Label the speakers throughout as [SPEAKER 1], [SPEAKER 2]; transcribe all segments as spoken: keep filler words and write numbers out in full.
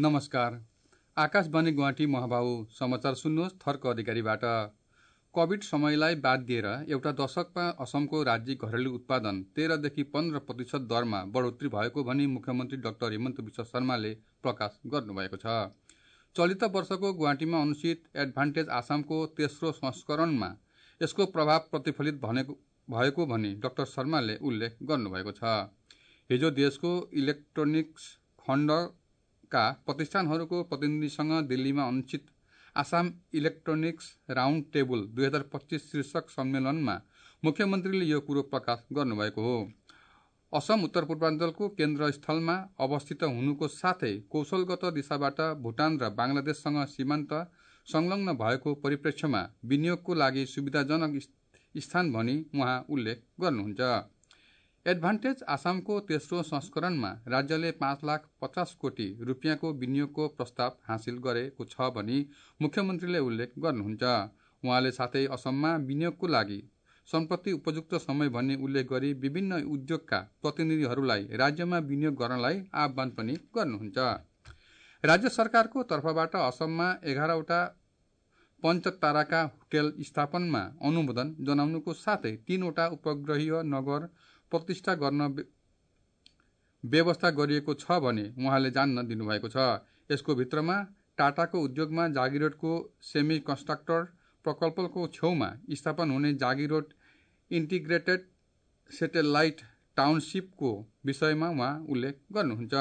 [SPEAKER 1] नमस्कार। आकाशवाणी गुवाहाटी महाबाहु समाचार सुन्नुहोस् थर्क अधिकारीबाट। कोभिड समयलाई बाद दिएर एउटा दशकमा असमको राज्य घरेलु उत्पादन तेह्रदेखि पन्ध्र प्रतिशत दरमा बढोत्तरी भएको भनी मुख्यमन्त्री डाक्टर हिमन्त विश्व शर्माले प्रकाश गर्नुभएको छ। चलित वर्षको गुवाहाटीमा अनुष्ठित एडभान्टेज आसामको तेस्रो संस्करणमा यसको प्रभाव प्रतिफलित भएको भनी डाक्टर शर्माले उल्लेख गर्नुभएको छ। हिजो देशको इलेक्ट्रोनिक्स खण्डका प्रतिष्ठानहरूको प्रतिनिधिसँग दिल्लीमा अनुष्ठित आसाम इलेक्ट्रोनिक्स राउन्ड टेबल दुई हजार पच्चीस शीर्षक सम्मेलनमा मुख्यमन्त्रीले यो कुरो प्रकाश गर्नुभएको हो। असम उत्तर पूर्वाञ्चलको केन्द्र स्थलमा अवस्थित हुनुको साथै कौशलगत दिशाबाट भुटान र बङ्गलादेशसँग सीमान्त संलग्न भएको परिप्रेक्ष्यमा विनियोगको लागि सुविधाजनक स्थान भनी उहाँ उल्लेख गर्नुहुन्छ। एडभान्टेज आसामको तेस्रो संस्करणमा राज्यले पाँच लाख पचास कोटी रुपियाँको विनियोगको प्रस्ताव हासिल गरेको छ भनी मुख्यमन्त्रीले उल्लेख गर्नुहुन्छ। उहाँले साथै असममा विनियोगको लागि सम्प्रति उपयुक्त समय भन्ने उल्लेख गरी विभिन्न उद्योगका प्रतिनिधिहरूलाई राज्यमा विनियोग गर्नलाई आह्वान पनि गर्नुहुन्छ। राज्य सरकारको तर्फबाट असममा एघारवटा पञ्चताराका होटेल स्थापनामा अनुमोदन जनाउनुको साथै तीनवटा उपग्रहीय नगर प्रतिष्ठा गर्न व्यवस्था गरिएको छ भने उहाँले जान्न दिनुभएको छ। यसको भित्रमा टाटाको उद्योगमा जागिरोडको सेमी कन्स्ट्रक्टर प्रकल्पको छेउमा स्थापना हुने जागिरोड इन्टिग्रेटेड सेटेलाइट टाउनसिपको विषयमा उहाँ उल्लेख गर्नुहुन्छ।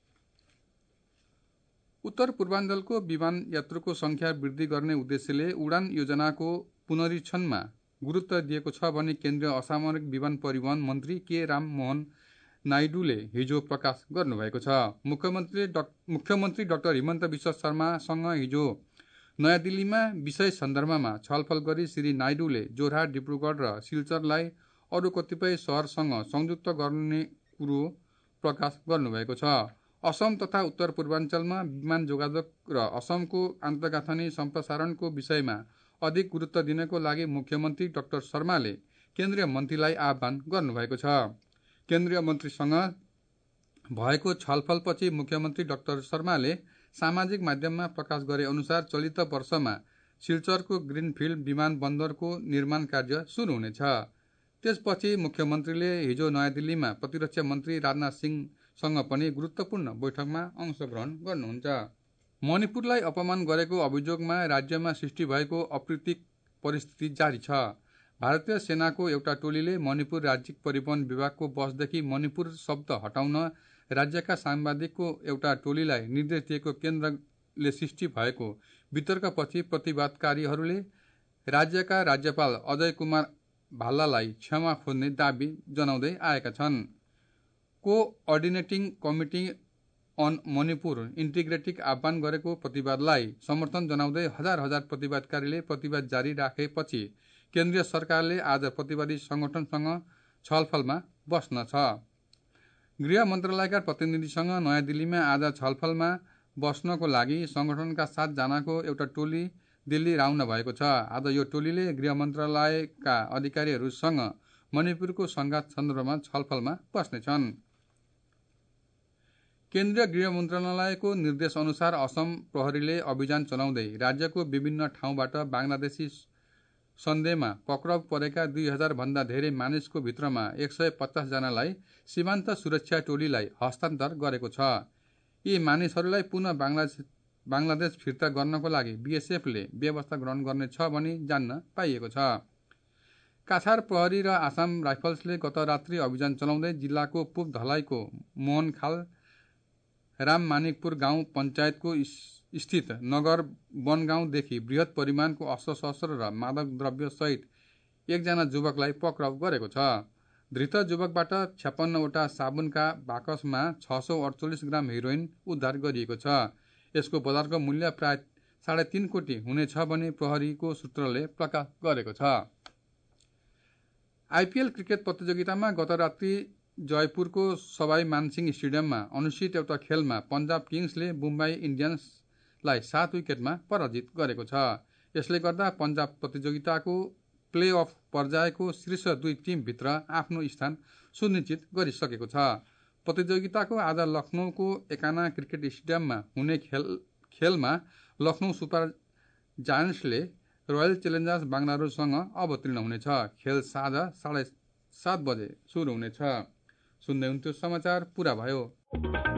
[SPEAKER 1] उत्तर पूर्वाञ्चलको विमान यात्रुको संख्या वृद्धि गर्ने उद्देश्यले उडान योजनाको पुनरीक्षणमा गुरुत्व दिएको छ भने केन्द्रीय असामरिक विमान परिवहन मन्त्री के राम मोहन नाइडूले हिजो प्रकाश गर्नुभएको छ। मुख्यमन्त्री मुख्यमन्त्री डाक्टर हिमन्त विश्व शर्मासँग हिजो नयाँ दिल्लीमा विषय सन्दर्भमा छलफल गरी श्री नाइडूले जोरहाट, डिब्रुगढ र सिलचरलाई अरू कतिपय शहरसँग संयुक्त गर्ने कुरो प्रकाश गर्नुभएको छ। असम तथा उत्तर पूर्वाञ्चलमा विमान जोगाजोग र असमको आन्तर्गाँथनी सम्प्रसारणको विषयमा अधिक गुरुत्व दिनको लागि मुख्यमन्त्री डाक्टर शर्माले केन्द्रीय मन्त्रीलाई आह्वान गर्नुभएको छ। केन्द्रीय मन्त्रीसँग भएको छलफलपछि मुख्यमन्त्री डाक्टर शर्माले सामाजिक माध्यममा प्रकाश गरे अनुसार चलित वर्षमा सिलचरको ग्रिनफिल्ड विमान बन्दरको निर्माण कार्य सुरु हुनेछ। त्यसपछि मुख्यमन्त्रीले हिजो नयाँ दिल्लीमा प्रतिरक्षा मन्त्री राजनाथ सिंहसँग पनि गुरुत्वपूर्ण बैठकमा अंशग्रहण गर्नुहुन्छ। मणिपुरलाई अपमान गरेको अभियोगमा राज्यमा सृष्टि भएको अप्रीतिक परिस्थिति जारी छ। भारतीय सेनाको एउटा टोलीले मणिपुर राज्य परिवहन विभागको बसदेखि मणिपुर शब्द हटाउन राज्यका सांबादिकको एउटा टोलीलाई निर्देश दिएको केन्द्रले सृष्टि भएको वितर्कपछि प्रतिवादकारीहरूले राज्यका राज्यपाल अजय कुमार भाल्लालाई क्षमा खोज्ने दाबी जनाउँदै आएका छन्। Coordinating committee on Manipur integrating आह्वान गरेको प्रतिवादलाई समर्थन जनाउँदै हजार हजार प्रतिवादकारीले प्रतिवाद जारी राखेपछि केन्द्रीय सरकारले आज प्रतिवादी संगठनसँग छलफलमा बस्न छ। गृह मन्त्रालयका प्रतिनिधिसँग नयाँ दिल्लीमा आज छलफलमा बस्नको लागि संगठनका सात जनाको एउटा टोली दिल्ली रवाना भएको छ। आज यो टोलीले गृह मन्त्रालयका अधिकारीहरूसँग मणिपुरको संघात सन्दर्भमा छलफलमा बस्नेछन्। केन्द्रीय गृह मन्त्रालयको निर्देश अनुसार असम प्रहरीले अभियान चलाउँदै राज्यको विभिन्न ठाउँबाट बङ्गलादेशी सन्देहमा पक्राउ परेका दुई हजार भन्दा धेरै मानिसको भित्रमा एक सय पचास जनालाई सीमान्त सुरक्षा टोलीलाई हस्तान्तर गरेको छ। यी मानिसहरूलाई पुनः बङ्गलादेश बङ्गलादेश फिर्ता गर्नको लागि बीएसएफले व्यवस्था ग्रहण गर्नेछ भनी जान्न पाइएको छ। काछार प्रहरी र आसाम राइफल्सले गत रात्रि अभियान चलाउँदै जिल्लाको पूर्व धलाईको मोहनखाल राममानिकपुर गाउँ पञ्चायतको स्थित नगर वनगाउँदेखि बृहत परिमाणको अस्त्रशस्त्र र मादक द्रव्य सहित एकजना युवकलाई पक्राउ गरेको छ। धृत युवकबाट छप्पन्नवटा साबुनका बाकसमा छ सौ अडचालिस ग्राम हेरोइन उद्धार गरिएको छ। यसको बजारको मूल्य प्राय साढे तीन कोटी हुनेछ भने प्रहरीको सूत्रले प्रकाश गरेको छ। आइपिएल क्रिकेट प्रतियोगितामा गत रात्रि जयपुरको सवाई मानसिंह स्टेडियममा अनुष्ठित एउटा खेलमा पञ्जाब किङ्सले मुम्बई इन्डियन्सलाई सात विकेटमा पराजित गरेको छ। यसले गर्दा पञ्जाब प्रतियोगिताको प्ले अफ पर्यायको शीर्ष दुई टिमभित्र आफ्नो स्थान सुनिश्चित गरिसकेको छ। प्रतियोगिताको आज लखनऊको एकाना क्रिकेट स्टेडियममा हुने खेल खेलमा लखनऊ सुपर जायन्ट्सले रोयल च्यालेन्जर्स बाङ्गलोरसँग अवतीर्ण हुनेछ। खेल साँझ साढे सात बजे सुरु हुनेछ। सुन्दै हुन्थ्यो समाचार पुरा भयो।